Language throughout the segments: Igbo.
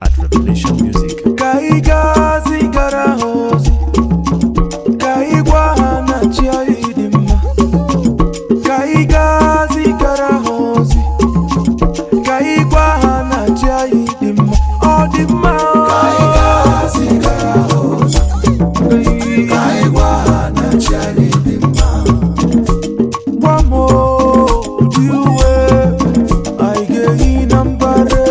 at Revelation Music. Kaigazi garahozi Kaigwana chiaidima Kaigazi garahozi Kaigwana chiaidima Odima Kaigazi garahozi Kaigwana chiaidima Wamo diwe Aige inambare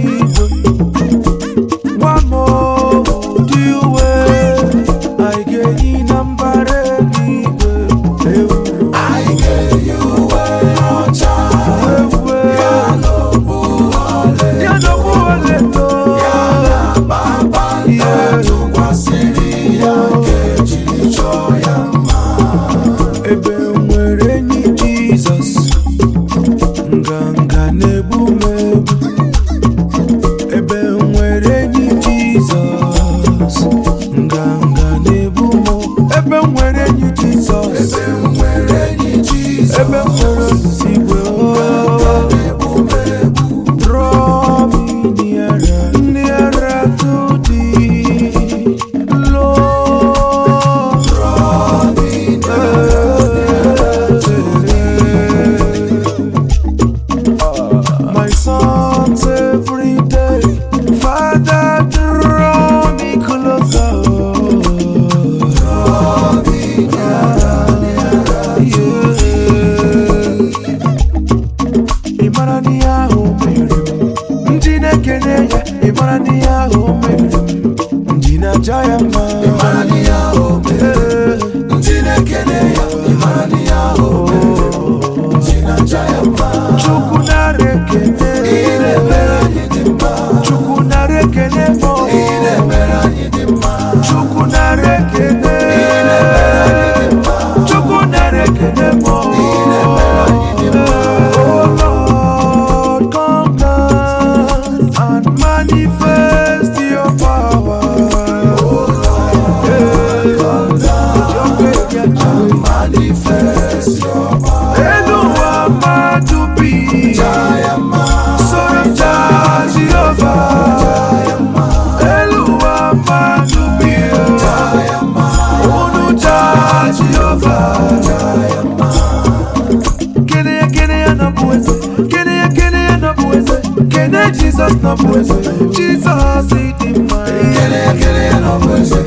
Jesus no puede, Jesus itima. Kele no puede,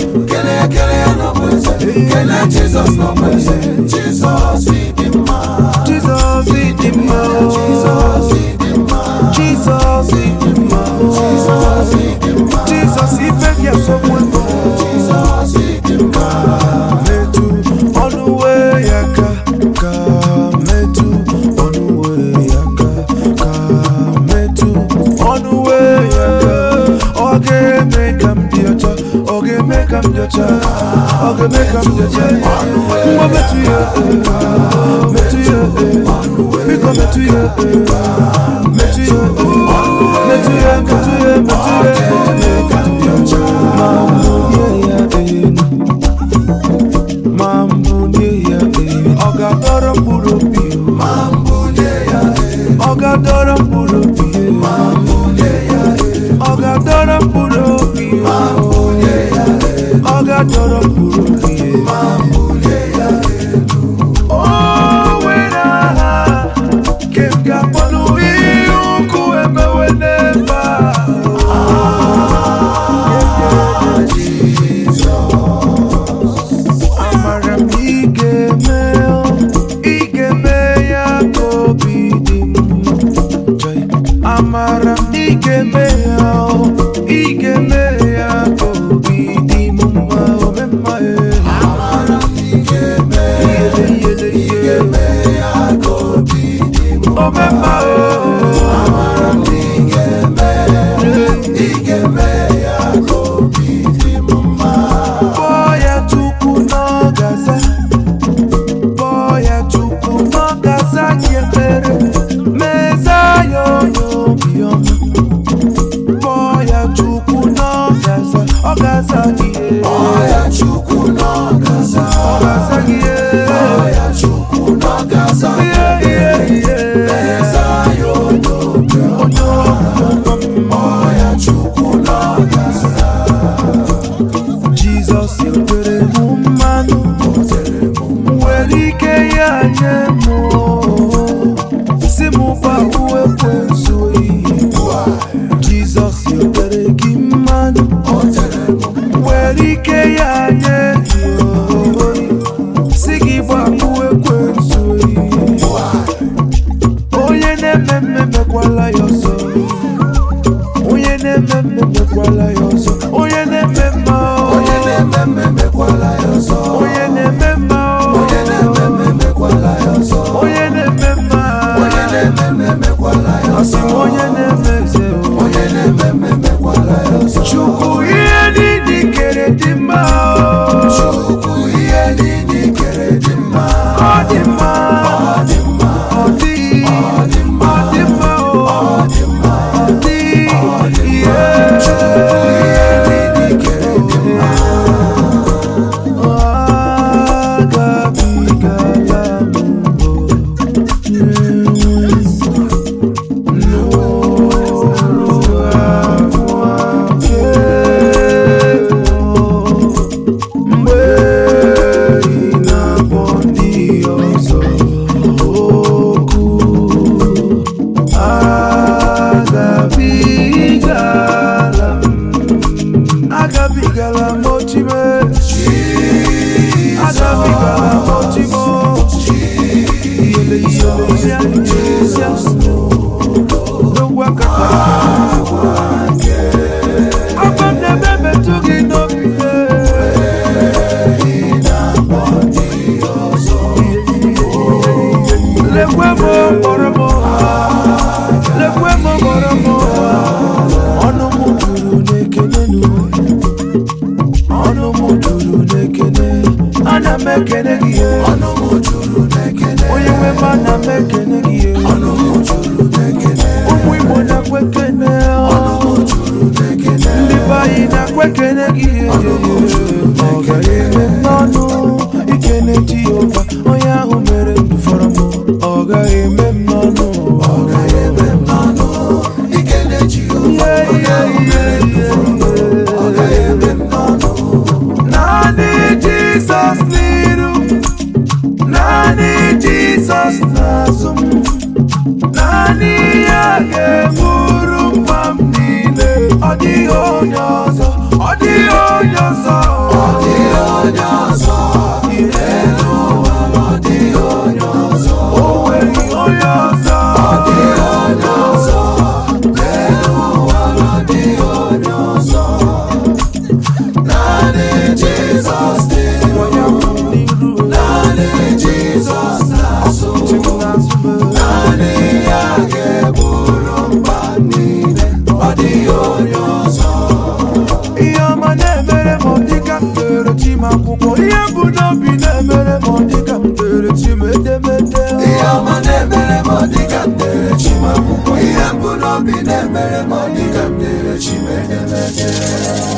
kele no puede, kele Jesus no puede, Jesus itima. Jesus itima, Jesus itima, Jesus itima, Jesus itima, Jesus ifekia so mundo, Jesus itima. Metu onuwe yaka, metu onuwe yaka, metu. Okay, make him the other. Okay, make him the other. Okay, make him the other. Mama to you, me to you, we come to you, me to you, me to you, me to you, me to you. Mambo niya, oga doram burupi, mambo niya, oga doram burupi, mambo niya. Oga dora purupi, mambuleya. Oga dora purupi, mambuleya. Oh, wena kenga ponu iuku eme weneba. Jesus. Amara igeme ya kobidim. Amara igeme ya kobi mumma omema amara igeme ya kobi mumma amara igeme ya kobi mumma boya tuku no gaza kiepere meza yo biom. Ogaza gie, oya chuku no gaza. Ogaza gie, oya chuku no gaza. Eza yo yo yo. Oya chuku Jesus yotere mu mmanụ nwere ike ya nye mụ si mụ gba uwe kwensu Jesus yotere gị mmanụ nwere ike ya nye gị si gị gba uwe kwensu onye na-eme mmemekwala ya ọzọ onye na-eme mmemekwala ya ọzọ onye na-eme mma onye na-eme mmemekwala ya ọzọ onye na-eme mma onye na-eme mmemekwala ya ọzọ onye na-eme mma onye na-eme mmemekwala ya ọzọ onye na-eme eze onye na-eme mmemekwala ya ọzọ Chukwu ihe niile kere dị mma Chukwu ihe niile kere dị mma ọ dị mma ọ dị mma ọ dị mma ọ dị mma ọ dị mma ọ dị ihe Chukwu ihe niile kere dị mma agabigala mochime agabigala mochimo n'ogwa kaka abam na bebe tugi n'obi lekwe mo moromo lekwe mo moromo ọnụ mụ juru n'ekele n'ụwa ọnụ mụ juru n'ekele ana m ekele gị ọnụ mụ juru n'ekele onye nwe m ana m ekele gị ọnụ mụ juru n'ekele ụmụ Igbo na-akwa ekele ọnụ mụ juru n'ekele ndị be anyị na-akwa ekele gị ọnụ mụ juru n'ekele ọ gaghị eme n'ọnụ ikele Jehova onye ahụ mere ndụ fọrọ m ọ gaghị eme m n'ọnụ ọ gaghị eme m n'ọnụ ikele Jehova onye ahụ mere ndụ fọrọ m ọ gaghị eme m n'ọnụ naanị Jizọs n'iru naanị Jizọs n'azụ m naanị ya ga-eburu mkpa m niile ọ dịghị onye ọzọ ọ dịghị onye ọzọ ọ dịghị onye ọzọ n'elu ụwa ọ dịghị onye ọzọ o nweghị onye ọzọ ọ dịghị onye ọzọ n'elu ụwa ọ dịghị onye ọzọ naanị Jizọs n'iru naanị Jizọs n'azụ naanị ya ga-eburu mkpa niile ọ dịghị onye ọzọ ihe ọma na-emere m dịka m dere chi m akwụkwọ ihe bụ n'obi na-emere m dịka m dere chi m edemede ihe ọma na-emere m dịka m dere chi m akwụkwọ ihe bụ n'obi na-emere m dịka m dere chi m edemede